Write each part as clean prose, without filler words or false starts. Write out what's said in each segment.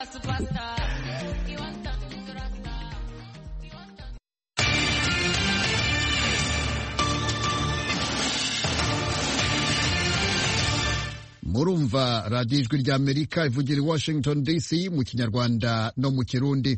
Murumva radiyo ijwi ry'Amerika ivugira i Washington DC mu Kinyarwanda no mu Kirundi.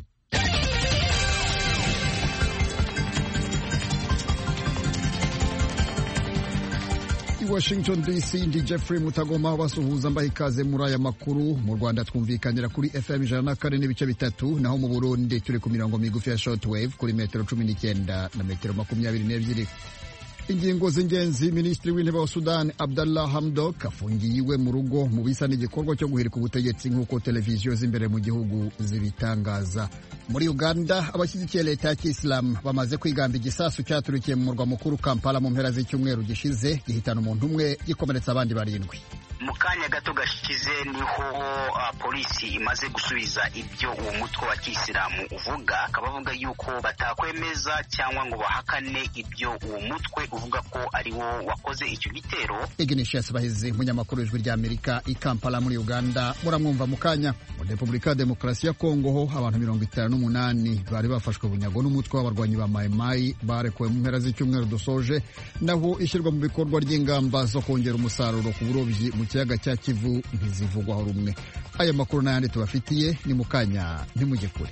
I Washington DC ndi Jeffrey Mutagoma basuhuza mbaha ikaze muri aya makuru. Mu Rwanda twumvikanira kuri FM 104.3, naho mu Burundi turi ku mirongo migufi ya shortwave kuri metero 19 na metero 22. Ingingo z'ingenzi. Minisitiri w'intebe wa Sudan Abdallah Hamdok afungiwe mu rugo mu bisa n'igikorwa cyo guhirika ubutegetsi nk'uko televiziyo z'imbere mu gihugu zibitangaza. Muri Uganda abashyigikiye leta ya Kisilamu bamaze kwigamba igisasu cyaturikiye mu murwa mukuru Kampala mu mpera z'icyumweru gishize gihitana umuntu umwe gikomeretsa abandi 7. Mu kanya gato gashize niho polisi imaze gusubiza ibyo uwo mutwe wa Kisilamu uvuga, akaba avuga yuko batakwemeza cyangwa ngo bahakane ibyo uwo mutwe uvuga ko ari wo wakoze icyo gitero. Ignatius Bahizi, munyamakuru w'ijwi ry'Amerika i Kampala muri Uganda, muramwumva mu kanya. Mu Repubulika ya Demokarasi ya Kongo ho abantu 58 bari bafashwe bunyago n'umutwe w'abarwanyi ba Mai Mai barekuwe mu mpera z'icyumweru dusoje, naho ishyirwa mu bikorwa ry'ingamba zo kongera umusaruro ku burobyi mu kiyaga cya Kivu ntizivugwaho rumwe. Aya makuru n'ayandi tubafitiye ni mu kanya, ntimujye kure.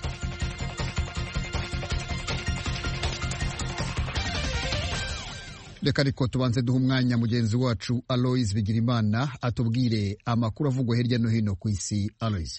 Reka ariko tubanze duha umwanya mugenzi wacu Aloys Bigirimana atubwire amakuru avugwa hirya no hino ku isi. Aloys.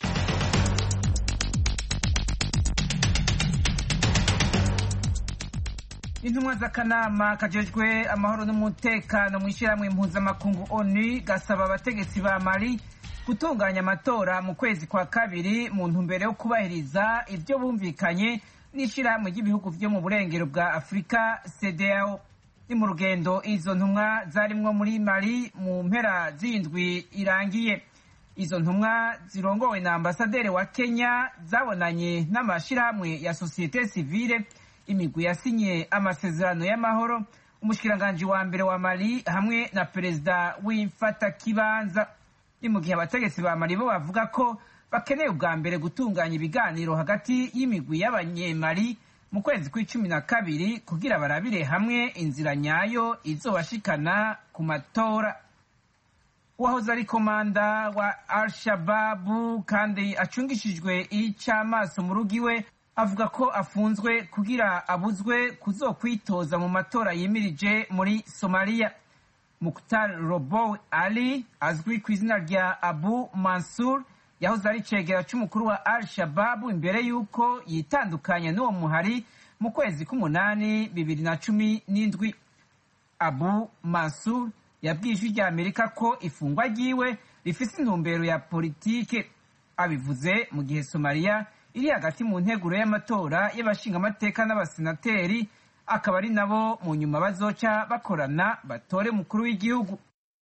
Intumwa z'akanama kajejwe amahoro n'umutekano mu ishyirahamwe mpuzamakungu ONU gasaba abategetsi ba Mali gutunganya amatora mu kwezi kwa kabiri mu ntumbero yo kubahiriza ibyo bumvikanye n'ishyirahamwe ry'ibihugu byo mu burengero bwa Afurika CEDEAO. Ni mu rugendo izo ntumwa zarimwo muri Mali mu mpera z'indwi irangiye. Izo ntumwa zirongowe na ambasaderi wa Kenya zabonanye n'amashyirahamwe ya societe civile, imigwi yasinye amasezerano y'amahoro, umushikiranganji wa mbere wa Mali hamwe na perezida w'imfatakibanza. Ni mu gihe abategetsi ba Mali bo bavuga ko bakeneye ubwa mbere gutunganya ibiganiro hagati y'imigwi y'abanyemali mu kwezi kwa12 kugira barabire hamwe inzira nyayo izobashikana ku matora. Uwahoze ari komanda wa Al-Shabaab kandi acungishijwe icamaso mu rugiwe avuga ko afunzwe kugira abuzwe kuzokwitoza mu matora yimirije muri Somalia. Mukhtar Robow Ali azwi ku izina rya Abu Mansur yahoze ari cegera c'umukuru wa Al-Shabaab imbere yuko yitandukanya n'uwo muhari mu kwezi k'8 2017. Abu Mansur yabwiye ijwi rya Amerika ko ifungwa ryiwe rifise intumbero ya politike. Abivuze mu gihe Somalia iri hagati mu nteguro y'amatora y'abashingamateka n'abasenateri, akaba ari nabo mu nyuma bazoca bakorana batore mukuru w'igihugu.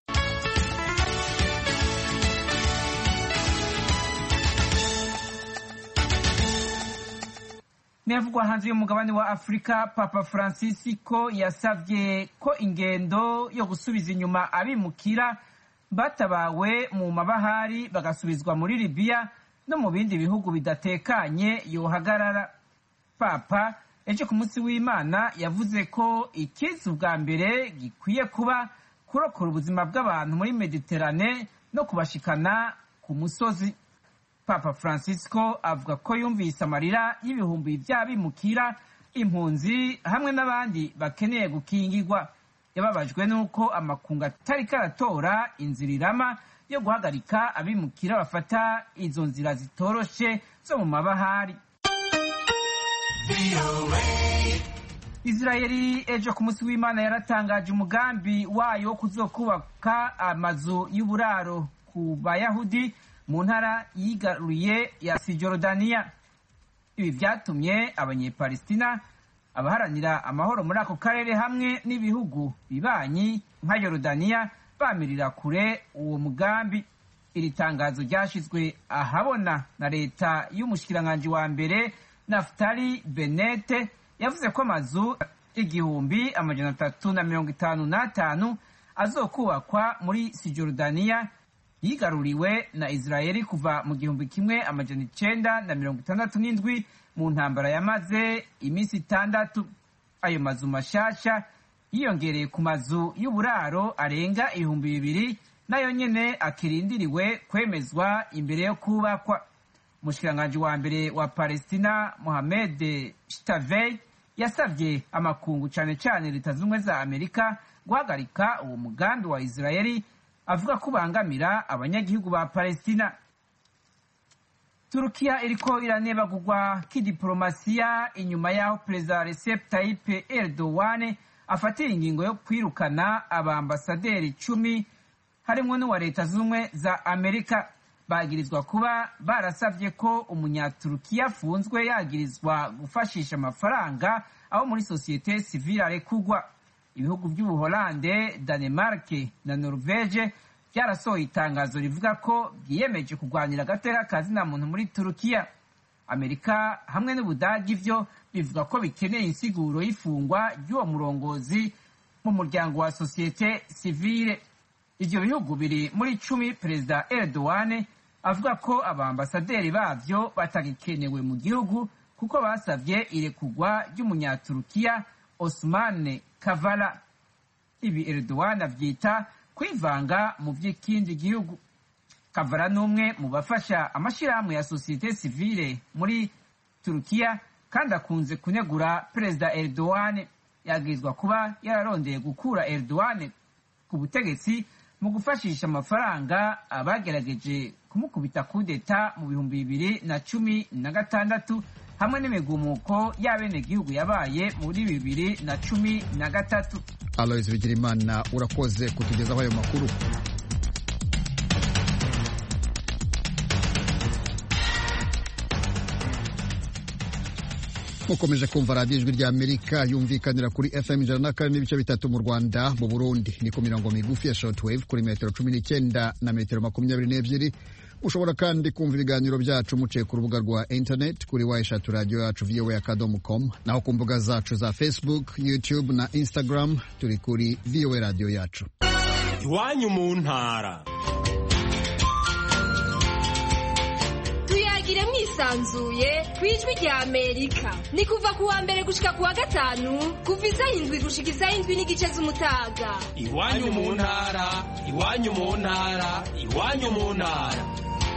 Niyavugwa hanze y'umugabane wa Afurika, Papa Francisco yasavye ko ingendo yo gusubiza inyuma abimukira batabawe mu mabahari bagasubizwa muri Libya no mu bindi bihugu bidatekanye yohagarara. Papa ejo ku munsi w'Imana yavuze ko ikiza ubwa mbere gikwiye kuba kurokora ubuzima bw'abantu muri Mediterane no kubashikana ku musozi. Papa Francisco avuga ko yumvise amarira y'ibihumbi by'abimukira, impunzi hamwe n'abandi bakeneye gukingirwa. Yababajwe n'uko amakungu atari karatora inzira irama yo guhagarika abimukira bafata izo nzira zitoroshe zo mu mabahari. Israeli ejo ku munsi w'Imana yaratangaje umugambi wayo wo kuzokubaka amazu y'uburaro ku Bayahudi mu ntara yigaruye ya Cisjordania. Ibi vyatumye abanyepalestina, abaharanira amahoro muri ako karere hamwe n'ibihugu bibanyi nka Yorodaniya bamirira kure uwo mugambi. Iri tangazo ryashizwe ahabona na leta y'umushikiranganji wa mbere Naftali Bennett yavuze ko amazu 1355 azokubakwa muri Cisjordania yigaruriwe na Israeli kuva mu 1967 mu ntambara yamaze iminsi 6. Ayo mazu mashasha yiyongereye ku mazu y'uburaro arenga 2,000 nayo nyene akirindiriwe kwemezwa imbere yo kubakwa. Umushikiranganji wa mbere wa Palestina Mohamed Shtavey yasavye amakungu cane cane Leta Zunze za Amerika guhagarika uwo mugambi wa Israeli avuga ko ubangamira abanyagihugu ba Palestina. Turukiya iriko iranebagurwa k'idiplomasiya inyuma yaho Perezida Recep Tayyip Erdogan afatira ingingo yo kwirukana abambasaderi 10 harimwo n'uwa Leta Zunze za Amerika. Bagirizwa kuba barasavye ko umunyaturukiya afunzwe yagirizwa gufashisha amafaranga aho muri societe civile arekugwa. Ibihugu by'Ubuholande, Danemark na Norvege byarasohoye itangazo rivuga ko byiyemeje kurwanira agateka kazina muntu muri Turukiya. Amerika hamwe n'Ubudagi ivyo bivuga ko bikeneye insiguro y'ifungwa ry'uwo murongozi mu muryango wa societe civile. Ivyo bihugu biri muri 10 Perezida Erdogan avuga ko abambasaderi bavyo batagikenewe mu gihugu kuko basavye irekugwa ry'umunyaturukiya Osman Kavala. Ibi Erdogan avyita kwivanga mu vy'ikindi gihugu. Kavala n'umwe mu bafasha amashirahamwe ya societe civile muri Turukiya kandi akunze kunegura Perezida Erdogan. Yagirizwa kuba yararondeye gukura Erdogan ku butegetsi mu gufashisha amafaranga abagerageje kumukubita kudeta mu 2016 hamwe n'imigumuko y'abenegihugu yabaye muri 2013. Aloys Bigirimana urakoze kutugezaho ayo makuru. Mukomeje kumva radiyo ijwi rya Amerika yumvikanira kuri FM 104.3 mu Rwanda. Mu Burundi ni ku mirongo migufi ya shortwave kuri metero 19 na metero 22. Ushobora kandi kumva ibiganiro byacu muciye ku rubuga rwa internet kuri wayeshatu radio yacu voa.com, naho ku mbuga zacu za Facebook, YouTube na Instagram turi kuri VOA radio yacu. Iwanyu mu ntara. Tuyagire mwisanzuye kwijwi rya Amerika. Ni kuva kuwa mbere gushika kuwa gatanu kuva isaha 7 gushika isaha 7:30 z'umutaga. Iwanyu mu ntara, iwanyu mu ntara, iwanyu mu ntara.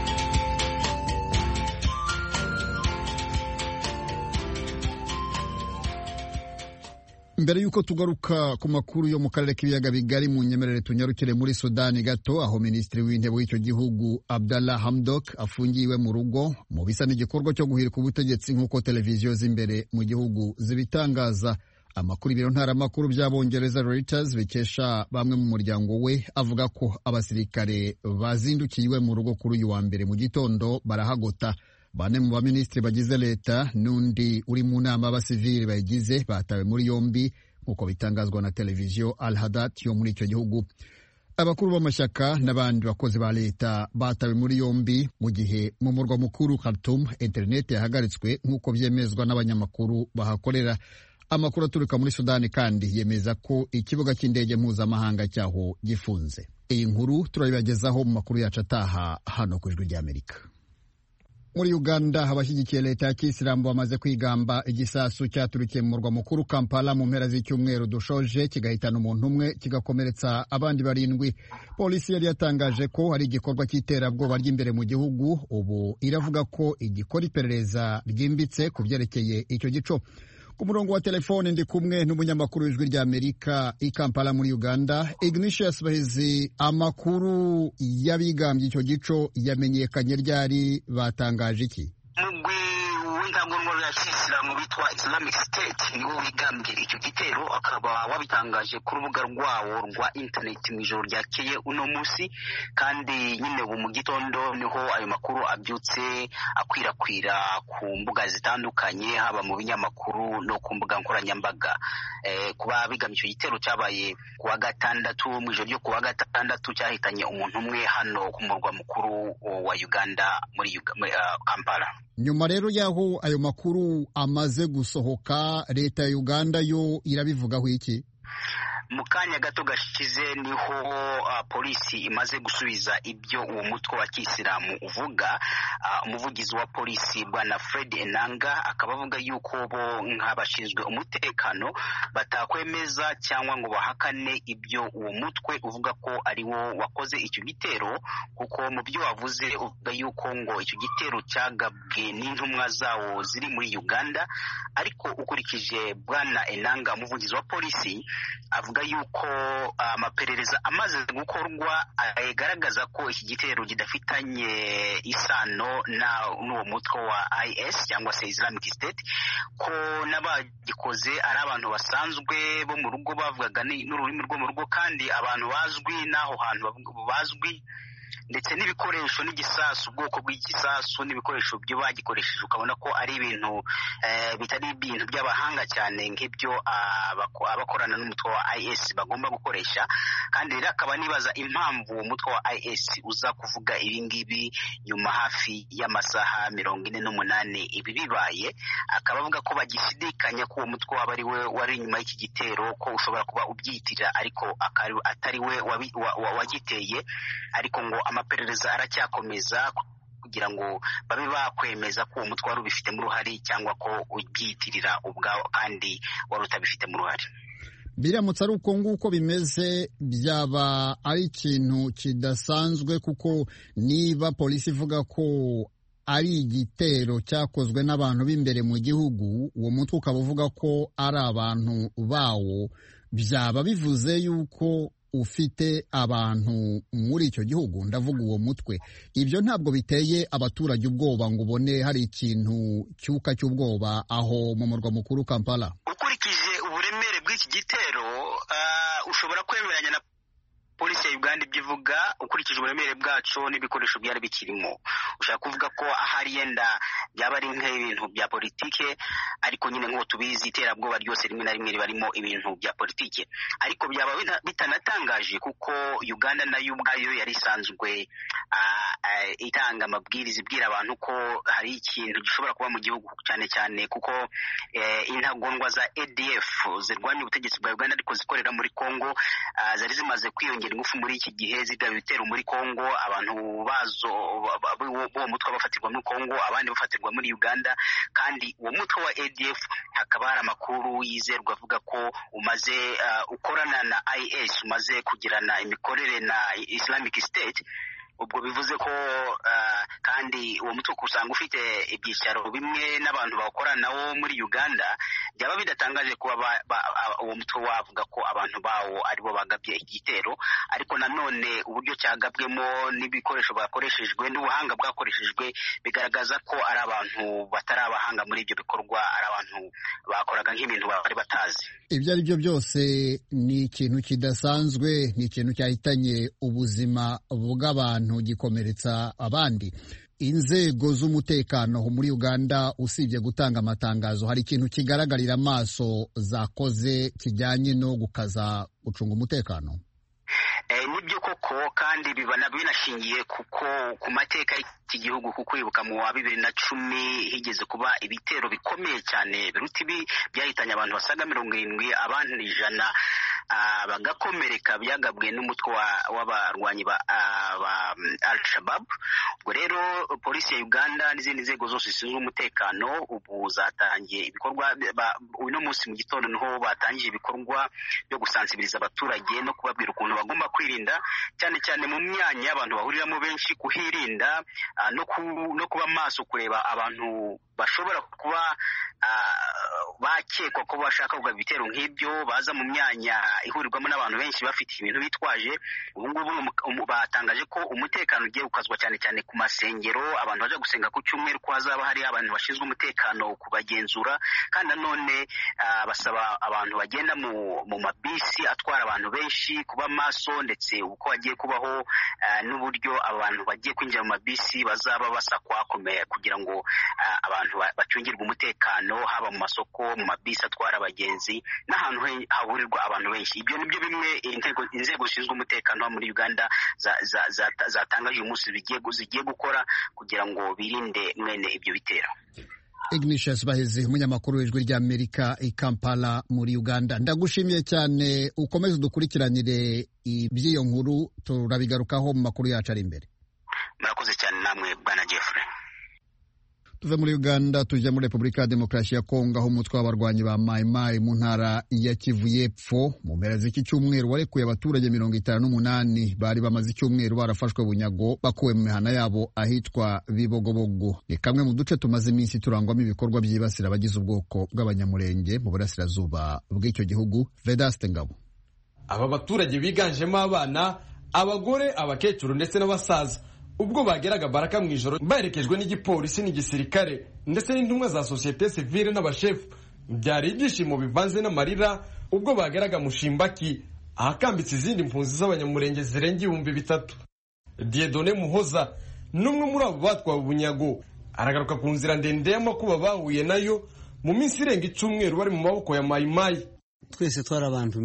Mbere yuko tugaruka ku makuru yo mu karere k'ibiyaga bigari, mu nyemerere tunyarukire muri Sudani gato, aho minisitiri w'intebe w'icyo gihugu Abdallah Hamdok afungiwe mu rugo mu bisa n'igikorwa cyo guhirika ubutegetsi nk'uko televiziyo z'imbere mu gihugu zibitangaza. Amakuru ibiro ntaramakuru by'Abongereza Reuters bikesha bamwe mu muryango we avuga ko abasirikare bazindukiwe mu rugo kuri uyu wa mbere mu gitondo barahagota. Bane mu baminisitiri bagize leta n'undi uri mu nama y'abasivili bayigize batawe muri yombi nk'uko bitangazwa na televiziyo Al Hadat yo muri icyo gihugu. Abakuru b'amashyaka n'abandi bakozi ba leta batawe muri yombi mu gihe mu murwa mukuru Khartoum internet yahagaritswe nk'uko byemezwa n'abanyamakuru bahakorera. Amakuru aturuka muri Sudani kandi yemeza ko ikibuga cy'indege mpuzamahanga cyaho gifunze. Iyi nkuru turayibagezaho mu makuru yacu ataha hano ku ijwi ry'Amerika. Muri Uganda abashyigikiye leta ya Kisilamu bamaze kwigamba igisasu cyaturukiye mu murwa mukuru Kampala mu mpera z'icyumweru dushoje kigahitana umuntu umwe kigakomeretsa abandi 7. Polisi yari yatangaje ko hari igikorwa cy'iterabwoba ry'imbere mu gihugu, ubu iravuga ko igikora iperereza ryimbitse ku byerekeye icyo gico. Ku murongo wa telefone ndi kumwe n'umunyamakuru w'ijwi rya Amerika i Kampala muri Uganda, Ignatius Bahizi. Amakuru y'abigambye icyo gico yamenyekanye ryari, batangaje iki? Intangongoro ya Kisilamu bitwa Islamic State niwo wigambye icyo gitero, akaba wabitangaje ku rubuga rwawo rwa internet mu ijoro ryakeye uno munsi, kandi nyine ubu mu gitondo niho ayo makuru abyutse akwirakwira ku mbuga zitandukanye, haba mu binyamakuru no ku mbuga nkoranyambaga. Kuba bigambye icyo gitero cyabaye kuwa gatandatu, mu ijoro ryo kuwa gatandatu cyahitanye umuntu umwe hano ku murwa mukuru wa Uganda muri Kampala. Nyuma rero yaho ayo makuru amaze gusohoka, leta ya Uganda yo irabivugaho iki? mu kanya gato gashize niho polisi imaze gusubiza ibyo uwo mutwe wa kisilamu uvuga. Umuvugizi wa polisi bwana Fred Enanga akaba avuga yuko bo nk'abashinzwe umutekano batakwemeza cyangwa ngo bahakane ibyo uwo mutwe uvuga ko ari wo wakoze icyo gitero, kuko mu byo wavuze uvuga yuko ngo icyo gitero cyagabwe n'intumwa zawo ziri muri Uganda. Ariko ukurikije bwana Enanga umuvugizi wa polisi avuga yuko amaperereza amaze gukorwa agaragaza ko iki gitero kidafitanye isano n'uwo mutwe wa IS cyangwa se Islamic State, ko n'abagikoze ari abantu basanzwe bo mu rugo bavugaga n'ururimi rwo mu rugo, kandi abantu bazwi n'aho hantu bazwi, ndetse n'ibikoresho n'igisasu, ubwoko bw'igisasu n'ibikoresho byo bagikoresheje ukabona ko ari ibintu bitari ibintu by'abahanga cyane nk'ibyo abakorana n'umutwe wa IS bagomba gukoresha. Kandi rero akaba nibaza impamvu umutwe wa IS uza kuvuga ibi ngibi nyuma hafi y'amasaha 48 ibi bibaye. Akaba avuga ko bagishidikanya ko uwo mutwe waba ari we wari inyuma y'iki gitero, ko ushobora kuba ubyitirira ariko atari we wagiteye, ariko ngo amaperereza aracyakomeza kugira ngo babe bakwemeza ko uwo mutwe wari ubifitemo uruhare cyangwa ko ubyitirira ubwawo kandi wari utabifitemo uruhare. Biramutse ari uko nguko bimeze, byaba ari ikintu kidasanzwe, kuko niba polisi ivuga ko ari igitero cyakozwe n'abantu b'imbere mu gihugu, uwo mutwe ukaba uvuga ko ari abantu bawo, byaba bivuze yuko ufite abantu muri icyo gihugu, ndavuga uwo mutwe. Ibyo ntabwo biteye abaturage ubwoba ngo ubone hari ikintu cyuka cy'ubwoba aho mu murwa mukuru Kampala? Ukurikije uburemere bw'iki gitero ushobora kwemeranya na polisi ya Uganda ibyo ivuga. Ukurikije uburemere bwacu n'ibikoresho byari bikirimo, ushaka kuvuga ko ahari yenda byaba ari nk'ibintu bya politike, ariko nyine nk'uko tubizi iterabwoba ryose rimwe na rimwe ribarimo ibintu bya politike. Ariko byaba bitanatangaje kuko Uganda nayo ubwayo yari isanzwe itanga amabwiriza ibwira abantu ko hari ikintu gishobora kuba mu gihugu, cyane cyane kuko intagondwa za ADF zirwanya ubutegetsi bwa Uganda ariko zikorera muri Congo zari zimaze kwiyongera ingufu muri iki gihe, zigaba ibitero muri Congo. Abantu bazo bo mutwe bafatirwa muri Congo, abandi bafatirwa muri Uganda. Kandi uwo mutwe wa ADF hakaba hari amakuru yizerwa avuga ko umaze ukorana na IS, umaze kugirana imikorere na Islamic State. Ubwo bivuze ko kandi uwo mutwe usanga ufite ibyicaro bimwe n'abantu bakorana nawo muri Uganda. Byaba bidatangaje kuba uwo mutwe wavuga ko abantu bawo aribo bagabye igitero, ariko nanone uburyo cyagabwemo n'ibikoresho bakoreshejwe n'ubuhanga bwakoreshejwe bigaragaza ko ari abantu batari abahanga muri ibyo bikorwa, ari abantu bakoraga nk'ibintu bari batazi. Ibyo ari byo byose ni ikintu kidasanzwe, ni ikintu cyahitanye ubuzima bw'abantu, gikomeretsa abandi. Inzego z'umutekano muri Uganda usibye gutanga amatangazo, hari ikintu kigaragarira amaso zakoze kijyanye no gukaza gucunga umutekano? Nibyo koko, kandi bibana binashingiye ku mateka y'iki gihugu, kuko ibuka mu wa 2010 higeze kuba ibitero bikomeye cyane biruta ibi byahitanye abantu basaga 70, abandi 100 bagakomereka, byagabwe n'umutwe w'abarwanyi ba Al-Shabaab. Ubwo rero polisi ya Uganda n'izindi nzego zose zishinzwe umutekano ubu zatangiye ibikorwa. Uno munsi mu gitondo niho batangije ibikorwa byo gusansibiriza abaturage no kubabwira ukuntu bagomba kwirinda, cyane cyane mu myanya abantu bahuriramo benshi, kuhirinda no kuba maso, kureba abantu bashobora kuba bakekwa ko bashaka kugaba ibitero nk'ibyo, baza mu myanya ihurirwamo n'abantu benshi bafite ibintu bitwaje. Ubu ngubu batangaje ko umutekano ugiye gukazwa cyane cyane ku masengero, abantu baje gusenga ku cyumweru ko hazaba hari abantu bashinzwe umutekano kubagenzura. Kandi nanone basaba abantu bagenda mu mabisi atwara abantu benshi kuba maso, ndetse uko hagiye kubaho n'uburyo abantu bagiye kwinjira mu mabisi bazaba basakwa kugira ngo abantu bacungirwe umutekano, haba mu masoko, mu mabisi atwara abagenzi n'ahantu hahurirwa abantu benshi. Ibyo nibyo bimwe inzego zishinzwe umutekano muri Uganda zatangaje uyu munsi zigiye gukora kugira ngo birinde mwene ibyo bitero. Ignatius Bahezi, umunyamakuru w'Ijwi ry'Amerika i Kampala muri Uganda. Ndagushimiye cyane, ukomeze udukurikiranire iby'iyo nkuru, turabigarukaho mu makuru yacu ari imbere. Murakoze cyane namwe bwana Jeffrey. Tuve muri Uganda tujya muri Repubulika ya Demokarasi ya Kongo, aho umutwe w'abarwanyi ba Mai Mai mu ntara ya Kivu y'Epfo mu mpera z'iki cyumweru warekuye abaturage 58 bari bamaze icyumweru barafashwe bunyago bakuwe mu mihana yabo ahitwa Bibogobogo. Ni kamwe mu duce tumaze iminsi turangwamo ibikorwa byibasira abagize ubwoko bw'abanyamurenge mu burasirazuba bw'icyo gihugu. Vedaste Ngabo. Aba baturage biganjemo abana, abagore, abakecuru ndetse n'abasaza ubwo bageraga Baraka mu ijoro baherekejwe n'igipolisi n'igisirikare ndetse n'intumwa za societe civile n'abashefu, byari ibyishimo bivanze n'amarira ubwo bageraga Mushimbaki ahakambitse izindi mpunzi z'abanyamurenge zirenga 3,000. Dieudonné Muhoza n'umwe muri abo batwawe bunyago aragaruka ku nzira ndende y'amakuba bahuye nayo mu minsi irenga icyumweru bari mu maboko ya Mai Mai. Twese twari abantu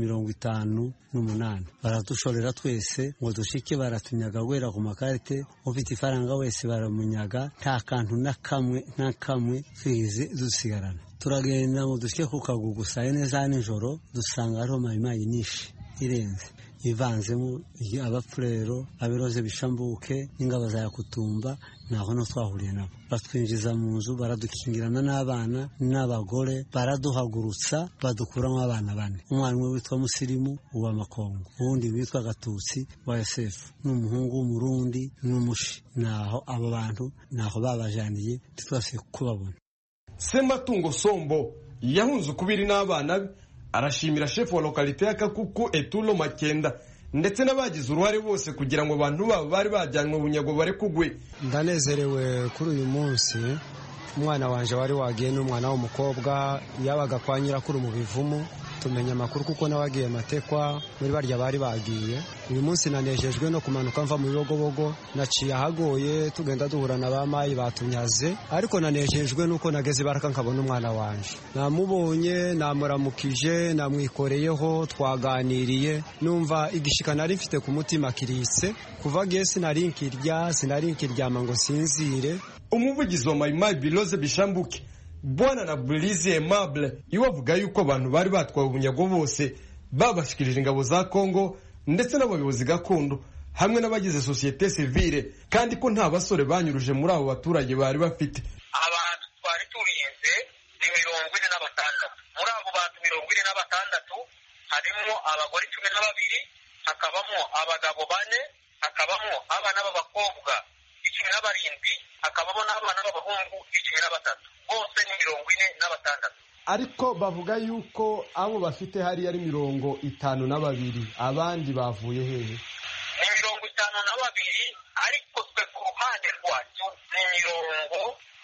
58 baradushorera twese ngo dushike, baratunyaga gwera ku makarite, ufite ifaranga wese baramunyaga, nta kantu na kamwe twize dusigarana. Turagenda ngo dushike ku Kagugu saa 4 za nijoro, dusanga ariho Mai Mai nyinshi irenze ivanzemo abapfurero, abiroze bishambuke n'ingabo za Yakutumba. Naho no twahuriye nabo, batwinjiza mu nzu, baradukingirana n'abana n'abagore, baraduhagurutsa badukuramo abana 4. Umwana umwe witwa Musirimu uwa Makongo, uwundi witwa Gatutsi wa Yosefu, n'umuhungu w'Umurundi n'umushi. Naho abo bantu naho babajaniye twase kubabona. Sematungo Sombo yahunze ukubiri n'abana be, arashimira chef wa localité ya Kakuku Etulo Makenda ndetse n'abagize uruhare bose kugira ngo abantu babo bari bajyanwe bunyago bare kugwe. Ndanezerewe kuri uyu munsi, umwana wanje wari wagiye n'umwana w'umukobwa yabaga kwa nyirakuru mu bivumu, tumenya amakuru kuko nabagiye matekwa muri barya bari bagiye. Uyu munsi nanejejwe no kumanuka mva mu Bibogobogo, naciye ahagoye tugenda duhura na ba Mai batunyaze, ariko nanejejwe nuko nageze Baraka nkabona umwana wanje. Namubonye, namuramukije, namwikoreyeho, twaganiriye, numva igishika nari mfite ku mutima kirise. Kuva giye sinari nkiryama ngo sinzire. Umuvugizi wa Mai Mai Biloze Bishambuke Bwana na Bulizi Aimable iwavuga yuko abantu bari batwawe bunyago bose babashikirije ingabo za Kongo ndetse n'abayobozi gakondo hamwe n'abagize societe civile, kandi ko nta basore banyuruje muri abo baturage bari bafite. Abantu twari turinze ni 46. Muri abo bantu 46 harimo abagore 12, hakabamo abagabo 4, hakabamo abana b'abakobwa 17, hakabamo n'abana b'abahungu 13. Bose ni 46. Ariko bavuga yuko abo bafite hari ari 52, abandi bavuye hehe? Ni 52, ariko twe ku ruhande rwacu ni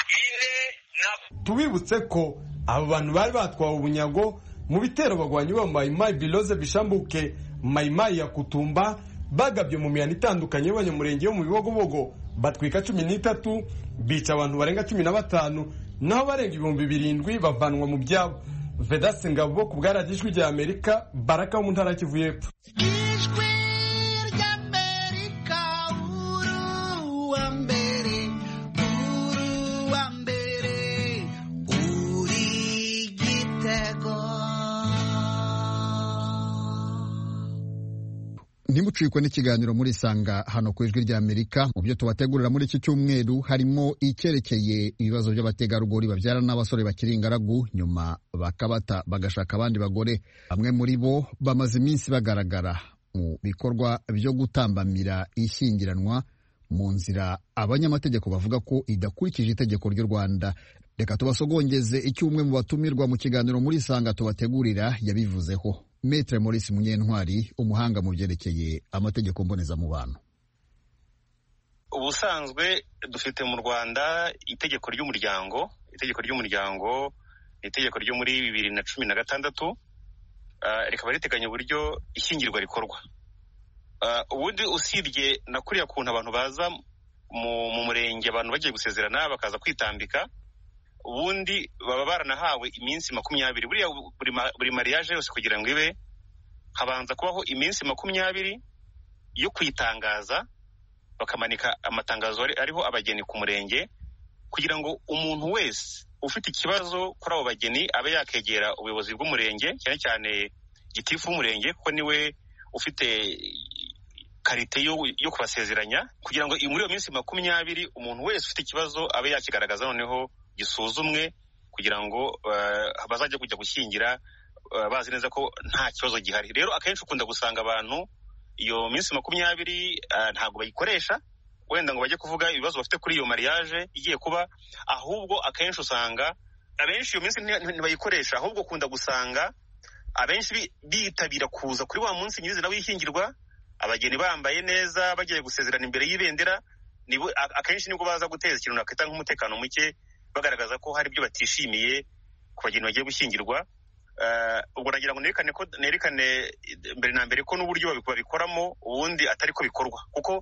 40. Tubibutse ko abo bantu bari batwawe ubunyago mu bitero bagwanyi ba Mai Mai Biloze Bishambuke, Mai Mai Yakutumba bagabye mu mihana itandukanye y'abanyamurenge yo mu Bibogobogo, batwika 13, bica abantu barenga 15, naho barenga 7,000 bavanwa mu byabo. Vedaste Ngabo ku bw'Ijwi Ijwi ry'Amerika, Baraka mu ntara Kivu y'Epfo. Ijwi ry'Amerika, uruwa mbere, uri Gitego. Ntimucikwe n'ikiganiro muri Sanga hano ku Ijwi ry'Amerika. Mu byo tubategurira muri iki cyumweru harimo icyerekeye ibibazo by'abategarugori babyara n'abasore bakiri ingaragu nyuma bakabata bagashaka abandi bagore. Bamwe muri bo bamaze iminsi bagaragara mu bikorwa byo gutambamira ishyingiranwa mu nzira abanyamategeko bavuga ko idakurikije itegeko ry'u Rwanda. Reka tubasogongeze icyo umwe mu batumirwa mu kiganiro muri Sanga tubategurira yabivuzeho. Maître Maurice Munyentwari, umuhanga mu byerekeye amategeko mbonezamubano. Ubusanzwe dufite mu Rwanda itegeko ry'umuryango. Itegeko ry'umuryango ni itegeko ryo muri 2016, rikaba riteganya uburyo ishyingirwa rikorwa. Ubundi usibye na kuriya kuntu abantu baza mu murenge abantu bagiye gusezerana bakaza kwitambika, ubundi baba baranahawe iminsi 20. Buri mariage yose kugira ngo ibe habanza kubaho iminsi 20 yo kwitangaza, bakamanika amatangazo ariho abageni ku murenge, kugira ngo umuntu wese ufite ikibazo kuri abo bageni abe yakegera ubuyobozi bw'umurenge, cyane cyane gitifu w'umurenge, kuko niwe ufite karite yo kubasezeranya, kugira ngo muri iyo minsi 20 umuntu wese ufite ikibazo abe yakigaragaza, noneho gisuzumwe kugira ngo bazajya kujya gushyingira bazi neza ko nta kibazo gihari. Rero akenshi ukunda gusanga abantu iyo minsi 20 ntabwo bayikoresha wenda ngo bajye kuvuga ibibazo bafite kuri iyo mariage igiye kuba, ahubwo akenshi usanga abenshi iyo minsi ntibayikoresha, ahubwo ukunda gusanga abenshi bitabira kuza kuri wa munsi nyirizina w'ishyingirwa, abageni bambaye neza bagiye gusezerana imbere y'ibendera, akenshi nibwo baza guteza ikintu nakita nk'umutekano muke, bagaragaza ko hari ibyo batishimiye ku bageni bagiye gushyingirwa. Ubwo nagira ngo nerekane mbere na mbere ko n'uburyo babikoramo ubundi atari ko bikorwa, kuko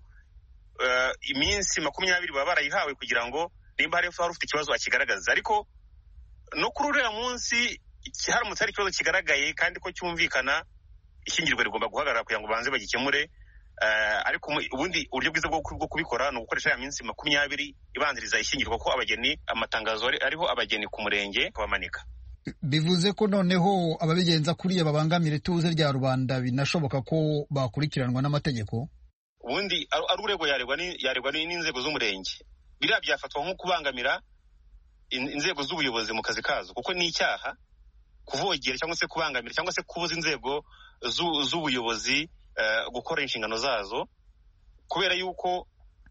iminsi 20 baba barayihawe kugira ngo nimba hari ufite ikibazo akigaragaza, ariko no kuri uriya munsi haramutse hari ikibazo kigaragaye kandi ko cyumvikana, ishyingirwa rigomba guhagarara kugira ngo banze bagikemure. Ariko ubundi uburyo bwiza bwo kubikora ni ugukoresha ya minsi 20 ibanziriza ishyingirwa, ko abageni amatangazo ariho abageni ku murenge bamanika. Bivuze ko noneho ababigenza kuriya babangamira ituze rya rubanda, binashoboka ko bakurikiranwa n'amategeko. Ubundi ari urego yaregwa n'inzego z'umurenge, biriya byafatwa nko kubangamira inzego z'ubuyobozi mu kazi kazo, kuko ni icyaha kuvogera cyangwa se kubangamira cyangwa se kubuza inzego z'ubuyobozi gukora inshingano zazo, kubera yuko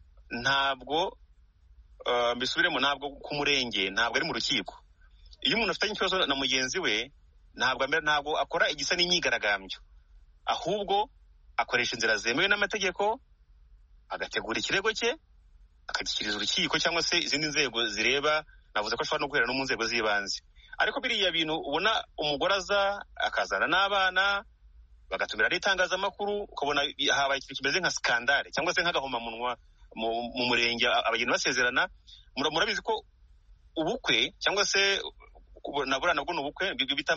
ntabwo mbisubiremo, ntabwo ku murenge, ntabwo ari mu rukiko. Iyo umuntu afitanye ikibazo na mugenzi we, ntabwo akora igisa n'imyigaragambyo, ahubwo akoresha inzira zemewe n'amategeko, agategura ikirego cye, akagishyikiriza urukiko cyangwa se izindi nzego zireba. Navuze ko ashobora no guhera no mu nzego z'ibanze. Ariko biriya bintu ubona umugore aza akazana n'abana, bagatumira n'itangazamakuru, ukabona habaye ikintu kimeze nka skandale cyangwa se nk'agahomamunwa mu murenge, abageni basezerana. Murabizi ko ubukwe cyangwa se nabura nabwo ni ubukwe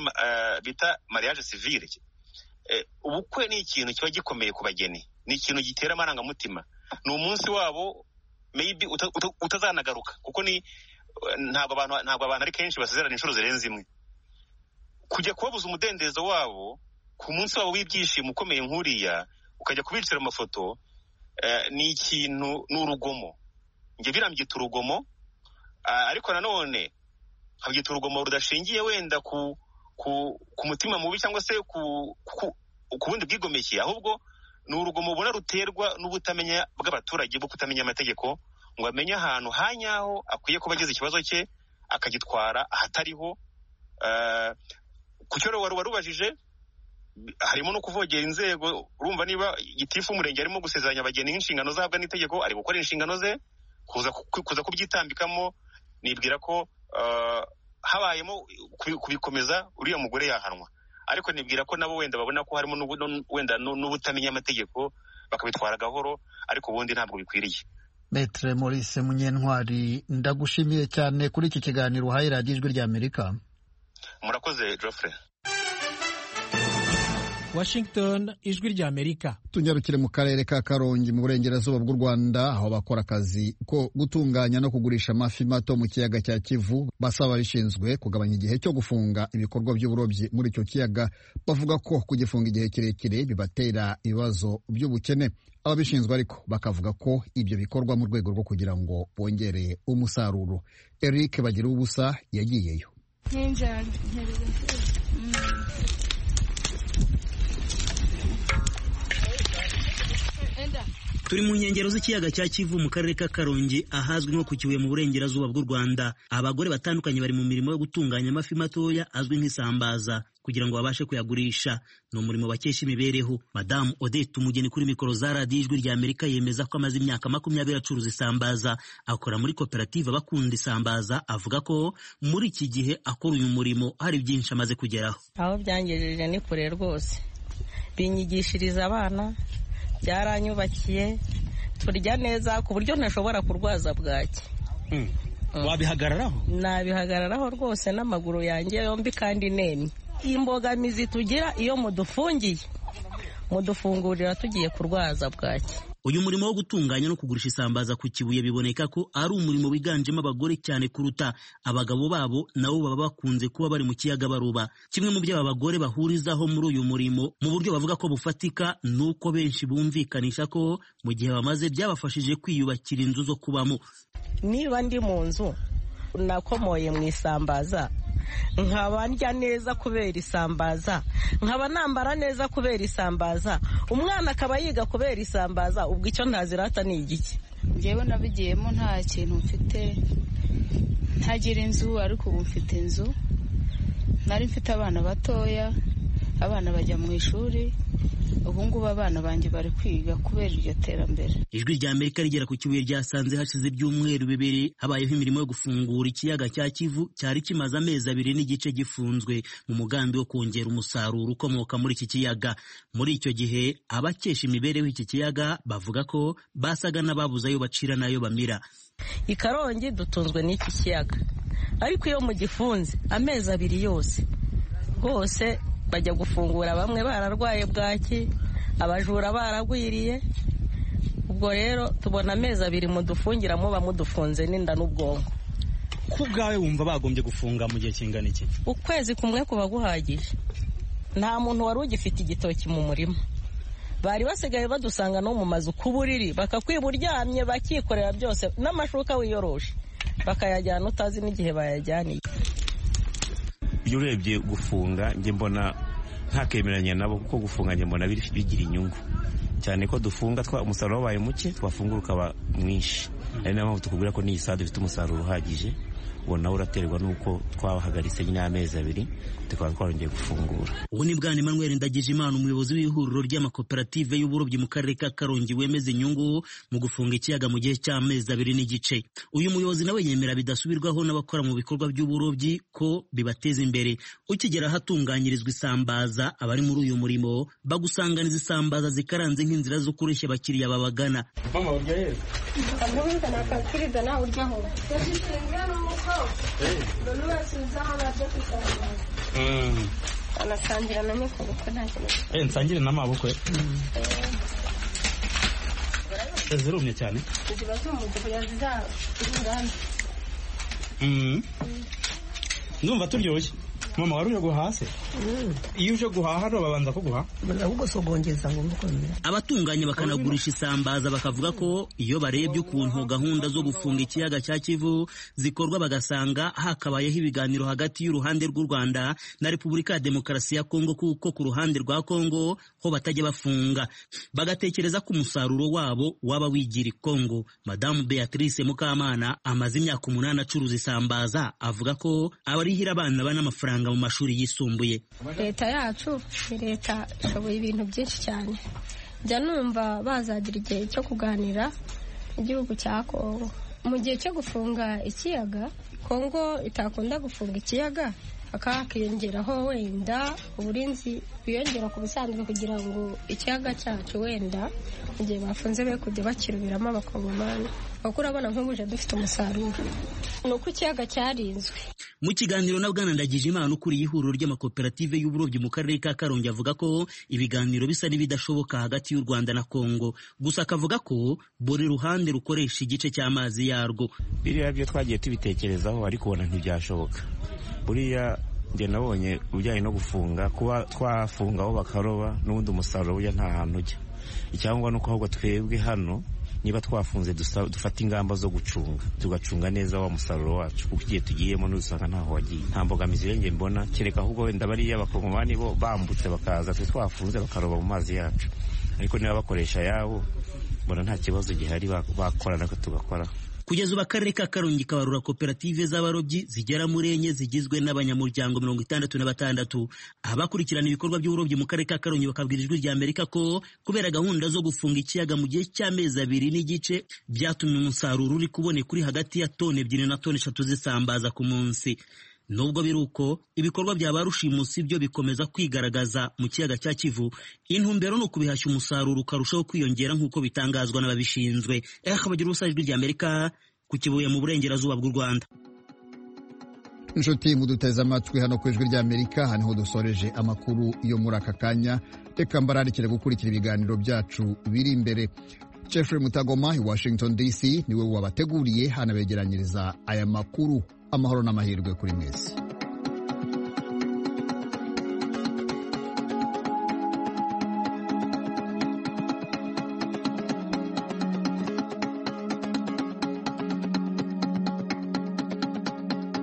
bita mariage civile. Ubukwe ni ikintu kiba gikomeye ku bageni, ni ikintu gitera amarangamutima, ni umunsi wabo maybe utazanagaruka, kuko ntabwo abantu ari kenshi basezerana inshuro zirenze imwe. Kujya kubabuza umudendezo wabo ku munsi wabo w'ibyishimo ukomeye nk'uriya, ukajya kubicira amafoto, ni ikintu, ni urugomo. Njye birambyita urugomo, ariko nanone nkabyita urugomo rudashingiye wenda ku mutima mubi cyangwa se ku bundi bwigomeke, ahubwo ni urugomo ubona ruterwa n'ubutamenya bw'abaturage bwo kutamenya amategeko, ngo amenye ahantu hanyaho akwiye kuba agize ikibazo cye akagitwara ahatariho. Ku cyo wari warubajije, harimo no kuvogera inzego. Urumva niba gitifu umurenge arimo gusezeranya abageni nk'inshingano zahabwa n'itegeko, ari gukora inshingano ze, kuza kubyitambikamo, nibwira ko habayemo kubikomeza, uriya mugore yahanwa. Ariko nibwira ko nabo wenda babona ko harimo wenda n'ubutamenya amategeko, bakabitwara gahoro, ariko ubundi ntabwo bikwiriye. Maître Maurice Munyentwari, ndagushimiye cyane kuri iki kiganiro uhaye radiyo Ijwi ry'Amerika. Murakoze Geoffrey. Washington, Ijwi ry'Amerika. Tunyarukire mu karere ka Karongi mu burengerazuba bw'u Rwanda, aho bakora akazi ko gutunganya no kugurisha amafi mato mu kiyaga cya Kivu, basaba ababishinzwe kugabanya igihe cyo gufunga ibikorwa by'uburobyi muri icyo kiyaga. Bavuga ko kugifunga igihe kirekire bibatera ibibazo by'ubukene. Ababishinzwe ariko bakavuga ko ibyo bikorwa mu rwego rwo kugira ngo bongere umusaruro. Eric Bagiruwubusa yagiyeyo. Turi mu nkengero z'ikiyaga cya Kivu mu karere ka Karongi, ahazwi nko ku Kibuye mu burengerazuba bw'u Rwanda. Abagore batandukanye bari mu mirimo yo gutunganya amafi matoya azwi nk'isambaza kugira ngo babashe kuyagurisha. Ni umurimo bakesha imibereho. Madamu Odette Umugeni kuri mikoro za radiyo Ijwi ry'Amerika yemeza ko amaze imyaka 20 acuruza isambaza. Akora muri koperative Abakunda Isambaza. Avuga ko muri iki gihe akora uyu murimo hari byinshi amaze kugeraho. Aho byangejeje ni kure rwose, binyigishiriza abana, byaranyubakiye, turya neza ku buryo ntashobora kurwaza bwaki. Wabihagararaho? Nabihagararaho rwose n'amaguru yanjye yombi kandi nemye. Imbogamizi tugira iyo mudufungiye, mudufungurira tugiye kurwaza bwaki. Uyu murimo wo gutunganya no kugurisha isambaza ku Kibuye biboneka ko ari umurimo wiganjemo abagore cyane kuruta abagabo babo, nabo baba bakunze kuba bari mu kiyaga baroba. Kimwe mu byo aba bagore bahurizaho muri uyu murimo mu buryo bavuga ko bufatika nuko benshi bumvikanisha ko mu gihe bamaze byabafashije kwiyubakira inzu zo kubamo. Niba ndi mu nzu nakomoye mu isambaza, nkaba ndya neza kubera isambaza, nkaba nambara neza kubera isambaza, umwana akaba yiga kubera isambaza, ubwo icyo ntazirata ni igiki? Njyewe nabigiyemo nta kintu mfite, ntagira inzu, ariko ubu mfite inzu. Nari mfite abana batoya, abana bajya mu ishuri, ubu ngubu abana banjye bari kwiga kubera iryo terambere. Ijwi rya Amerika rigera ku Kibuye ryasanze hashize ibyumweru 2 habayeho imirimo yo gufungura ikiyaga cya Kivu cyari kimaze amezi 2 n'igice gifunzwe mu mugambi wo kongera umusaruro ukomoka muri iki kiyaga. Muri icyo gihe abakesha imibereho iki kiyaga bavuga ko basaga n'ababuze ayo bacira n'ayo bamira. I Karongi dutunzwe n'iki kiyaga, ariko iyo mu gifunze amezi 2 yose hose bajya gufungura, bamwe bararwaye bwaki, abajura baragwiriye. Ubwo rero tubona amezi 2 mudufungiramo bamudufunze n'inda n'ubwonko. Ku bwawe wumva bagombye gufunga mu gihe kingana iki? Ukwezi kumwe kuba guhagije. Nta muntu wari ugifite igitoki mu murima, bari basigaye badusanga no mu mazu ku buriri, bakakwiba uryamye, bakikorera byose n'amashuka wiyoroshe bakayajyana utazi n'igihe bayajyaniye. Iyo urebye gufunga njye mbona ntakemeranya nabo, kuko gufunga njye mbona bigira inyungu cyane, ko dufunga umusaruro wabaye muke twafungura ukaba mwinshi. Ari nayo mpamvu tukubwira ko n'iyi saha dufite umusaruro uhagije, uwo nawe uraterwa n'uko twahagaritse nyine amezi 2 tukaba twarongeye gufungura. Ubu ni Bwana Emmanuel Ndagijimana, umuyobozi w'ihuriro ry'amakoperative y'uburobyi mu karere ka Karongi, wemeza inyungu mu gufunga ikiyaga mu gihe cy'amezi 2 n'igice. Uyu muyobozi nawe yemera bidasubirwaho n'abakora mu bikorwa by'uburobyi ko bibateza imbere. Ukigera ahatunganyirizwa isambaza, abari muri uyu murimo bagusanganiza isambaza zikaranze nk'inzira zo kureshya abakiriya babagana. Mama urya yeze? Amurika nakakiriza na uryaho. Anasangira na nyoko kuko nta kintu. Nsangire na mabukwe. Zirumye cyane. Zibazo mu gihe yaziza inganda. Numva turyoshye. Mama wari uje guhase? Iyo uje guhaha no babanza kuguha? Ahubwo sogongeza ngo mukomere. Abatunganya bakanagurisha isambaza bakavuga ko iyo barebye ukuntu gahunda zo gufunga ikiyaga cya Kivu zikorwa, bagasanga hakabayeho ibiganiro hagati y'uruhande rw'u Rwanda na Repubulika ya Demokarasi ya Kongo, kuko ku ruhande rwa Kongo ho batajya bafunga, bagatekereza ko umusaruro wabo waba wigira Kongo. Madamu Beatrice Mukamana amaze imyaka 8 acuruza isambaza, avuga ko abarihira abana bana amafaranga mu mashuri yisumbuye. Leta yacu ni leta ishoboye ibintu byinshi cyane. Njya numva bazagira igihe cyo kuganira igihugu cya Kongo mu gihe cyo gufunga ikiyaga. Kongo itakunda gufunga ikiyaga, hakakiyongeraho wenda uburinzi bwiyongera ku bisanzwe kugira ngo ikiyaga cyacu wenda mu gihe bafunze be kujya bakirubiramo abakongomani, kuko urabona nk'ubuje dufite umusaruro ni uko ikiyaga cyarinzwe. Mu kiganiro na Bwana Ndagijimana ukuriye ihuriro ry'amakoperative y'uburobyi mu karere ka Karongi, avuga ko ibiganiro bisa n'ibidashoboka hagati y'u Rwanda na Kongo, gusa akavuga ko buri ruhande rukoresha igice cy'amazi yarwo. Biriya byo twagiye tubitekerezaho ariko ubona ntibyashoboka. Buriya njye nabonye ubujyanye no gufunga, kuba twafunga aho bakaroba n'ubundi umusaruro burya nta hantu ujya. Icyangwa nuko ahubwo twebwe hano niba twafunze dufata ingamba zo tugacunga neza wa musaruro wacu, kuko igihe tugiyemo n'usanga ntaho wagiye. Nta mbogamizi renge mbona, kereka ahubwo wenda bariya abakongomani bo bambutse bakaza twe twafunze bakaroba mu mazi yacu, ariko niba bakoresha yabo mbona nta kibazo gihari, bakorana ko tugakora. Kugeza ubu akarere ka Karongi kabarura koperative z'abarobyi zigera muri 4 zigizwe n'abanyamuryango 66. Abakurikirana ibikorwa by'uburobyi mu karere ka Karongi bakabwira Ijwi rya Amerika ko kubera gahunda zo gufunga ikiyaga mu gihe cy'amezi 2 n'igice byatumye umusaruro uri kuboneka kuri hagati ya toni 2 na toni 3 zisambaza ku munsi. Nubwo biruko ibikorwa bya barushimusi byo bikomeza kwigaragaza mu kiyaga cya Kivu, intumbero no kubihashya umusaruro ukarushaho kwiyongera nk'uko bitangazwa n'ababishinzwe. Bagira ubusa Ijwi rya Amerika ku Kibuye mu burengerazuba bw'u Rwanda. Inshuti muduteze amatwi hano ku Ijwi rya Amerika, hano dusoreje amakuru yo muri aka kanya. reka mbararikire gukurikira ibiganiro byacu biri imbere. Jeffrey Mutagoma i Washington DC niwe wabateguriye hanabegeranyiriza aya makuru. Amahoro n'amahirwe kuri mwese.